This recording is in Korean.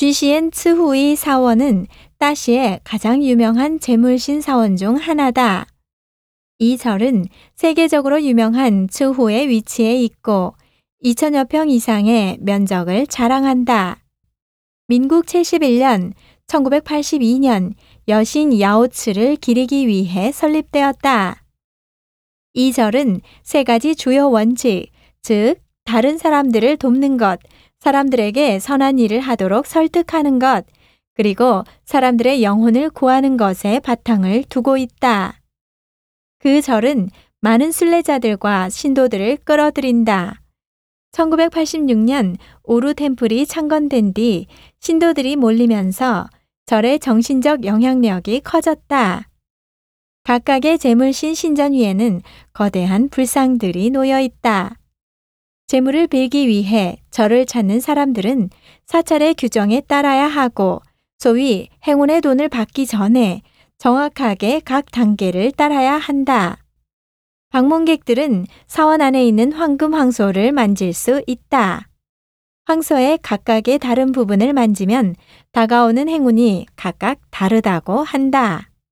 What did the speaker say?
쥐시엔 츠후이 사원은 따시의 가장 유명한 재물신 사원 중 하나다. 이 절은 세계적으로 유명한 츠후의 위치에 있고 2천여 평 이상의 면적을 자랑한다. 민국 71년, 1982년 여신 야오츠를 기리기 위해 설립되었다. 이 절은 세 가지 주요 원칙, 즉 다른 사람들을 돕는 것, 사람들에게 선한 일을 하도록 설득하는 것, 그리고 사람들의 영혼을 구하는 것에 바탕을 두고 있다. 그 절은 많은 순례자들과 신도들을 끌어들인다. 1986년 오루 템플이 창건된 뒤 신도들이 몰리면서 절의 정신적 영향력이 커졌다. 각각의 재물신 신전 위에는 거대한 불상들이 놓여 있다. 재물을 빌기 위해 절을 찾는 사람들은 사찰의 규정에 따라야 하고 소위 행운의 돈을 받기 전에 정확하게 각 단계를 따라야 한다. 방문객들은 사원 안에 있는 황금 황소를 만질 수 있다. 황소의 각각의 다른 부분을 만지면 다가오는 행운이 각각 다르다고 한다.